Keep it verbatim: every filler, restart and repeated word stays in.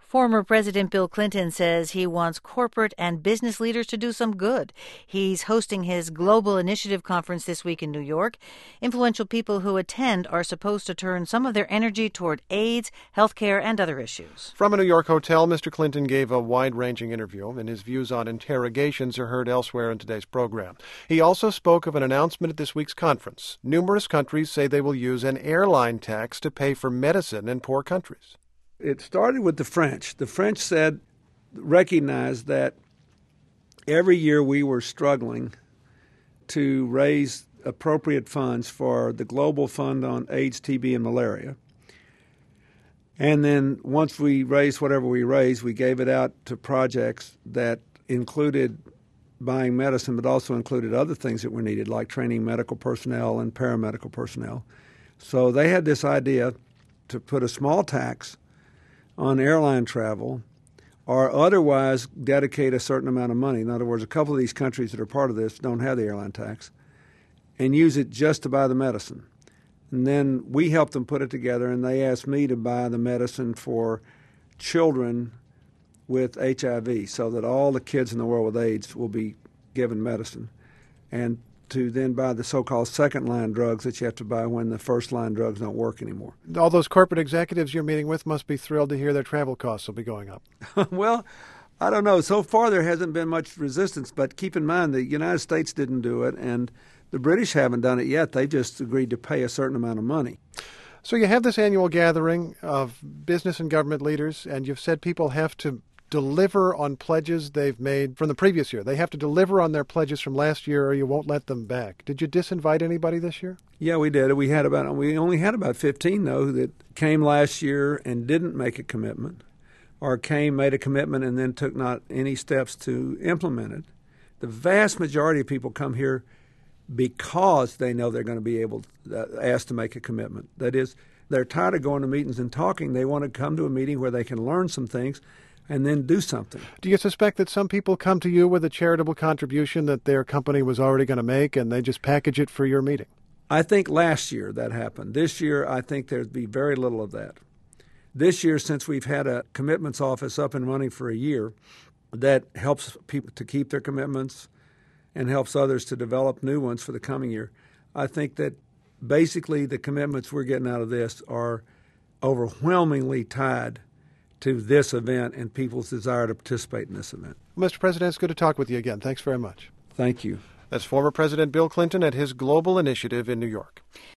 Former President Bill Clinton says he wants corporate and business leaders to do some good. He's hosting his Global Initiative Conference this week in New York. Influential people who attend are supposed to turn some of their energy toward AIDS, healthcare, and other issues. From a New York hotel, Mister Clinton gave a wide-ranging interview, and his views on interrogations are heard elsewhere in today's program. He also spoke of an announcement at this week's conference. Numerous countries say they will use an airline tax to pay for medicine in poor countries. It started with the French. The French said, recognized that every year we were struggling to raise appropriate funds for the Global Fund on AIDS, T B, and malaria. And then once we raised whatever we raised, we gave it out to projects that included buying medicine, but also included other things that were needed, like training medical personnel and paramedical personnel. So they had this idea to put a small tax on airline travel, or otherwise dedicate a certain amount of money. In other words, a couple of these countries that are part of this don't have the airline tax, and use it just to buy the medicine. And then we helped them put it together, and they asked me to buy the medicine for children with H I V, so that all the kids in the world with AIDS will be given medicine, and to then buy the so-called second-line drugs that you have to buy when the first-line drugs don't work anymore. All those corporate executives you're meeting with must be thrilled to hear their travel costs will be going up. Well, I don't know. So far there hasn't been much resistance, but keep in mind the United States didn't do it, and the British haven't done it yet. They just agreed to pay a certain amount of money. So you have this annual gathering of business and government leaders, and you've said people have to deliver on pledges they've made from the previous year. They have to deliver on their pledges from last year or you won't let them back. Did you disinvite anybody this year? Yeah, we did. We had about we only had about fifteen, though, that came last year and didn't make a commitment, or came, made a commitment, and then took not any steps to implement it. The vast majority of people come here because they know they're going to be able to, uh, asked to make a commitment. That is, they're tired of going to meetings and talking. They want to come to a meeting where they can learn some things and then do something. Do you suspect that some people come to you with a charitable contribution that their company was already going to make and they just package it for your meeting? I think last year that happened. This year, I think there'd be very little of that. This year, since we've had a commitments office up and running for a year, that helps people to keep their commitments and helps others to develop new ones for the coming year. I think that basically the commitments we're getting out of this are overwhelmingly tied to this event and people's desire to participate in this event. Mister President, it's good to talk with you again. Thanks very much. Thank you. That's former President Bill Clinton at his Global Initiative in New York.